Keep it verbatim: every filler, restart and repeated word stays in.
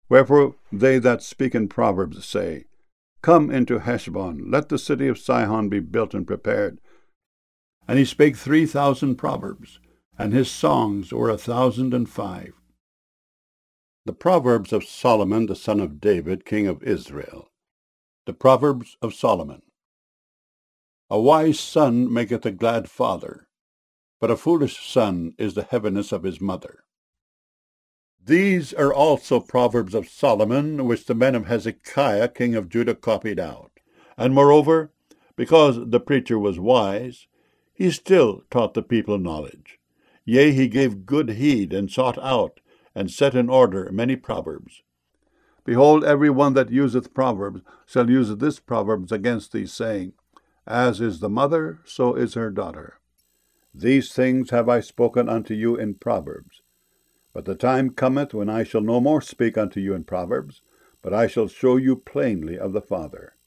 Wherefore they that speak in proverbs say, Come into Heshbon, let the city of Sihon be built and prepared. And he spake three thousand proverbs, and his songs were a thousand and five. The Proverbs of Solomon the son of David, king of Israel. The Proverbs of Solomon. A wise son maketh a glad father, but a foolish son is the heaviness of his mother. These are also Proverbs of Solomon, which the men of Hezekiah king of Judah copied out. And moreover, because the preacher was wise, he still taught the people knowledge. Yea, he gave good heed, and sought out, and set in order many proverbs. Behold, every one that useth proverbs shall use this proverbs against thee, saying, As is the mother, so is her daughter. These things have I spoken unto you in proverbs. But the time cometh when I shall no more speak unto you in proverbs, but I shall show you plainly of the Father.